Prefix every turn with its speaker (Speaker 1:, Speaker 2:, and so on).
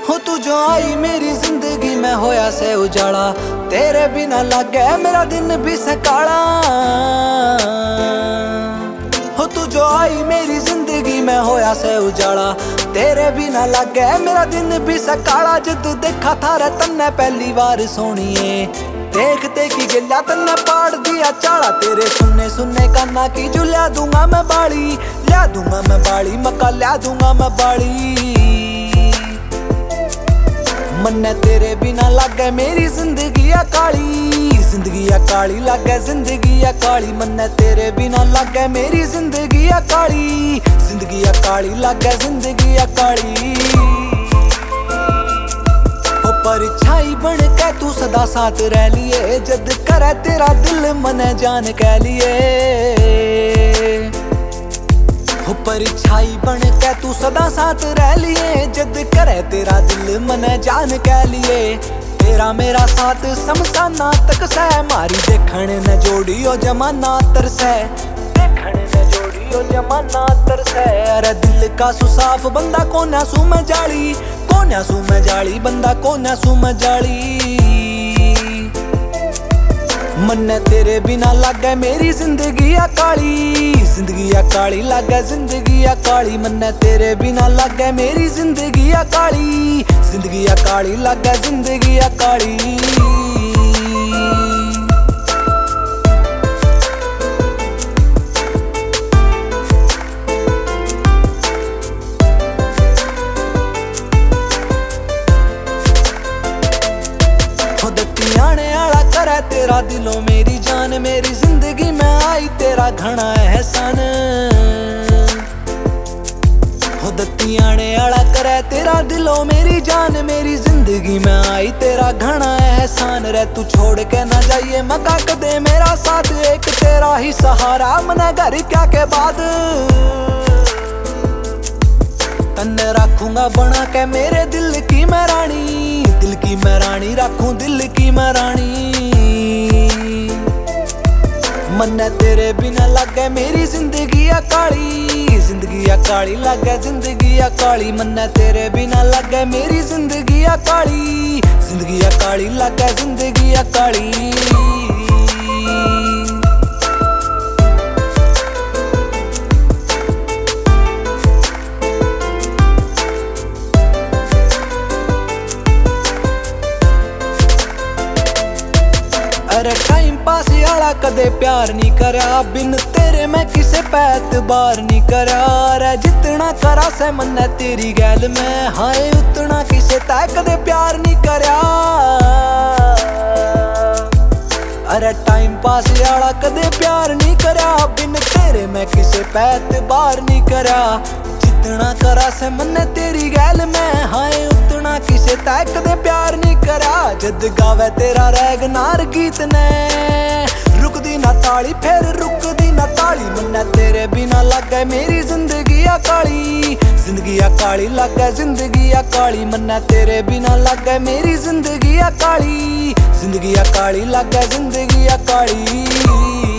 Speaker 1: हो तू जो आई मेरी जिंदगी में होया से उजाला, तेरे बिना लागे मेरा दिन भी सकाला। हो तू जो आई मेरी जिंदगी में होया से उजाला, तेरे बिना लागे मेरा दिन भी सकाला। जद देखा थारे तन्ने पहली बार सोनिए, देखते की गिला तन्ने पाड़ दिया चाला। तेरे सुनने सुनने काना की जो ल्या दूंगा मैं बाड़ी, ल्या दूंगा मैं बाड़ी, मक्का ल्या दूंगा मैं बाड़ी। मन्ने तेरे बिना लागे मेरी जिंदगी काली, जिंदगी काली लागे जिंदगी काली। मन्ने तेरे बिना लागे मेरी जिंदगी काली, जिंदगी काली लागे जिंदगी काली। ओ परछाई बन के तू सदा साथ रह लिए, जद करे तेरा दिल मने जान कह लिए। हो परछाई बन के तू सदा साथ रह लिए, जद करे तेरा दिल मने जान कह लिए। तेरा मेरा साथ समसाना तक सह, मारी देखण न जोड़ियो जमाना तरसे, देखण न जोड़ियो जमाना तरसे। अरे दिल का सुसाफ बंदा कोन्या सू में जाली, कोन्या सू में जाली, बंदा कोन्या सू में जाली। मन्ने तेरे बिना लागे मेरी जिंदगी काली, जिंदगी काली लागे जिंदगी काली। मन्ने तेरे बिना लागे मेरी जिंदगी काली, जिंदगी काली लागे जिंदगी काली। तेरा दिलों मेरी जान, मेरी जिंदगी में आई तेरा घना एहसान। हो दत्ती आने आला करे तेरा दिलों मेरी जान, मेरी जिंदगी में आई तेरा घना एहसान। रे तू छोड़ के ना जाइए मका कदे मेरा साथ, एक तेरा ही सहारा मना घर क्या के बाद। तन्ने रखूंगा बना के मेरे दिल की मैं रानी, दिल की मैं रानी रखूं दिल की मैं रानी। मन्ने तेरे बिना लागे मेरी जिंदगी काली, जिंदगी काली लागे जिंदगी काली। मन्ने तेरे बिना लागे मेरी जिंदगी काली, जिंदगी काली लागे जिंदगी काली। अरे टाइम पास आला कदे प्यार नहीं करया, बिन तेरे मैं किसे पैत बार नहीं करया। अरे जितना करा से मन्ने तेरी गैल में, हाय उतना किसे तय कदे प्यार नहीं करया। अरे टाइम पास आला कदे प्यार नहीं करया, बिन तेरे मैं किसे पैत बार नहीं करया। जितना करा से मन्ने तेरी गैल में, हाय उतना किसे तय कदे प्यार नहीं करा। जद गावे तेरा रैगनार गीत ने, रुकदी ना ताली फिर रुकदी ना ताली। मन्ने तेरे बिना लागे मेरी जिंदगी काली, जिंदगी काली लागे जिंदगी काली। मन्ने तेरे बिना लागे मेरी जिंदगी काली, जिंदगी काली लागे जिंदगी काली।